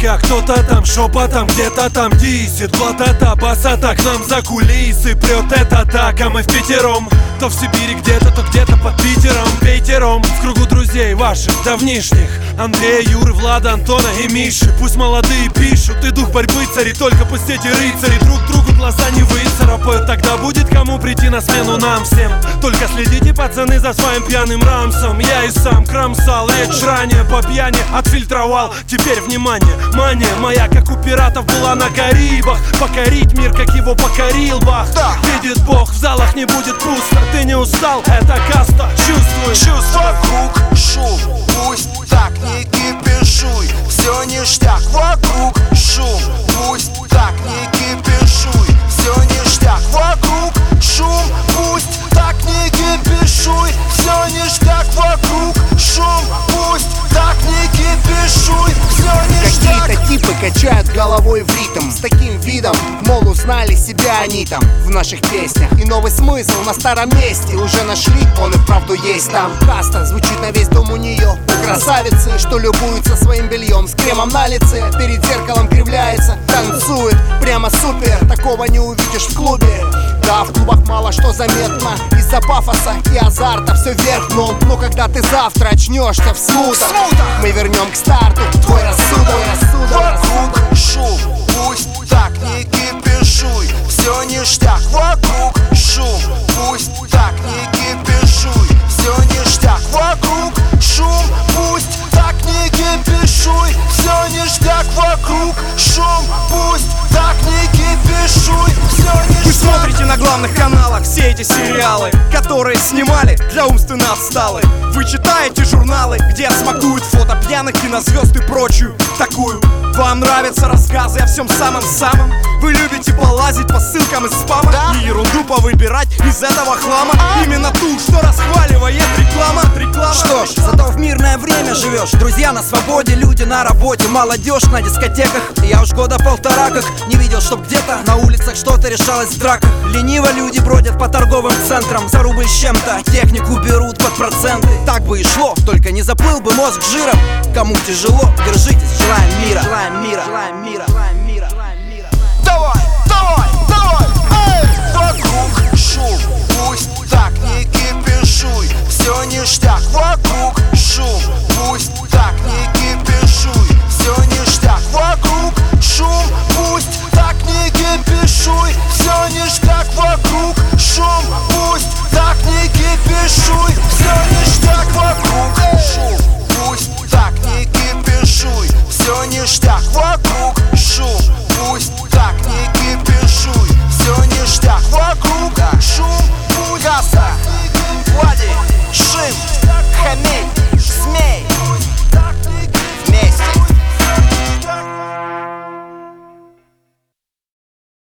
Пока кто-то там шепотом где-то там дисит, вот это басата к нам за кулисы прет это так, а мы впятером. То в Сибири где-то, то где-то под Питером. Пятером в кругу друзей ваших давнишних: Андрея, Юры, Влада, Антона и Миши. Пусть молодые пишут, и дух борьбы царит, только пусть эти рыцари друг другу глаза не выцарапают. Тогда будет кому прийти на смену нам всем. Только следите, пацаны, за своим пьяным рамсом. Я и сам кромсал речь ранее по пьяни, отфильтровал. Теперь внимание, мания моя, как у пиратов, была на Карибах. Покорить мир, как его покорил Бах. Видит Бог, в залах не будет пусто. Ты не устал, это каста, чувствуй. Вокруг шум, пусть так не кипишуй. Все ништяк, вокруг шум, пусть так не кипишуй. Все ништяк, вокруг шум, пусть так не кипишуй. Все ништяк, вокруг шум, пусть так не кипишуй. Все ништяк. Какие-то типы качают головой в ритм с таким видом, мол, узнали себя они там в наших песнях. И новый смысл на старом месте уже нашли, он и вправду есть там. Каста звучит на весь дом у нее. У красавицы, что любуется своим бельем с кремом на лице, перед зеркалом кривляется, танцует прямо супер. Такого не увидишь в клубе. Да, в клубах мало что заметно из-за пафоса и азарта все вверх дном. Но когда ты завтра очнешься в смутах, мы вернем к старту твой рассудок. Вокруг шум, пусть так не кипишуй. Все ништяк, вокруг шум, пусть так не кипишуй. Все ништяк, вокруг шум, пусть так не кипишуй. Все ништяк, вокруг шум, пусть так не кипишуй. Все ништяк. Вы смотрите на главных каналах все эти сериалы, которые снимали для умственно отсталых. Вы читаете журналы, где смакуют фото пьяных кинозвезд и прочую такую. Вам нравятся рассказы о всем самом-самом. Вы любите полазить по ссылкам из спама, и ерунду повыбирать из этого хлама. Именно ту, что расхваливает реклама. Что ж, зато в мирное время живешь. Друзья на свободе, люди на работе, молодежь на дискотеках. Я уж года полтора как не видел, чтоб где-то на улицах что-то решалось в драках. Лениво люди бродят по торговым центрам, за рубль с чем-то технику берут под проценты. Так бы и шло, только не заплыл бы мозг жиром. Кому тяжело, держитесь, желаем мира. Желаем мира, желаем мира, желаем мира, желаем мира. Давай, давай, давай, эй! Вокруг шум, пусть так не кипишуй. Все ништяк, вокруг шум, пусть так не кипишуй. Все ништяк, вокруг шум, пусть так не кипишуй. Все ништяк, вокруг шум, пусть так не кипишуй. Все ништяк, вокруг шум, пусть так не кипишуй. Все ништяк, вокруг шум, пусть так не кипишуй. Все ништяк, вокруг шум, пусть. Каста, Влади, Шим, Хамей.